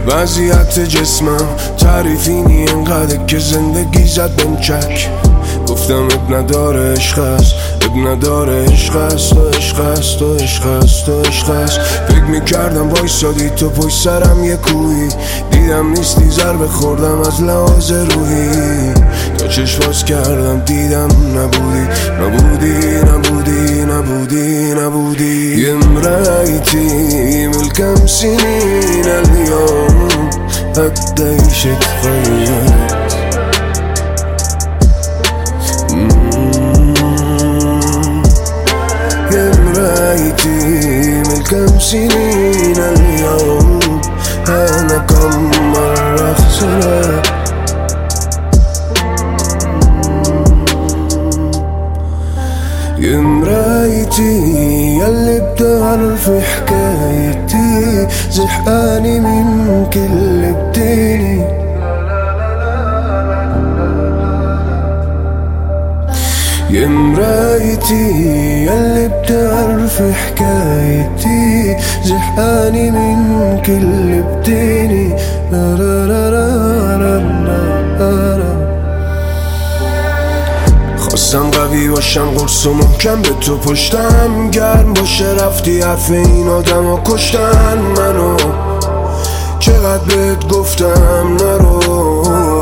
وضعیت جسمم تعریفینی انقدر که زندگی زد بهم چک. گفتم اب نداره عشق است، اب نداره عشق است، تو عشق است، تو عشق است، تو عشق است. فکر میکردم وایسادی تو پشت سرم یه کوهی، دیدم نیستی ضربه خوردم از لحاظ روحی. تا چشم باز کردم دیدم نبودی، نبودی، نبودی، نبودی، نبودی. يمرايتي من كم سنين اليوم قديش اتغيرت. يمرايتي من كم سنين اليوم أنا كم مرة خسرت. يمرايتي ياللي بتعرف حكايتي، زحقاني من كل بديني. يمرايتي ياللي بتعرف حكايتي، زحقاني من كل بديني. خواستم قوی باشم قرص و محکم به تو پشتم گرم باشه، رفتی حرف این آدم ها کشتن منو. چقدر بهت گفتم نرو،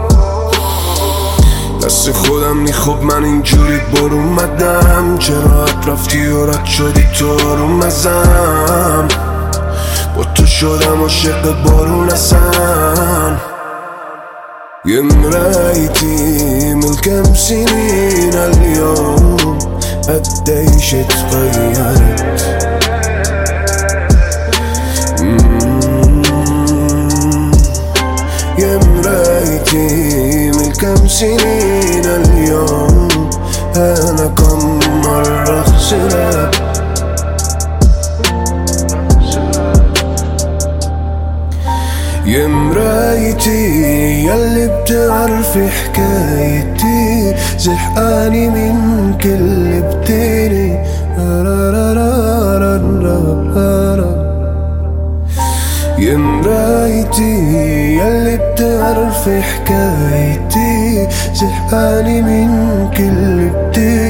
دست خودم میخوب من اینجوری برو اومدم. چرا رفتی و رد شدی تو رو مزم، با تو شدم عاشق بارون اصلا. يمرايتي من كم سنين اليوم قديش اتغيرت. يمرايتي من كم سنين اليوم أنا كم مرة خسرت. يمرايتي ياللي بتعرفي حكايتي، زحقاني من كل بديني. يمرايتي ياللي بتعرفي حكايتي، زحقاني من كل بديني.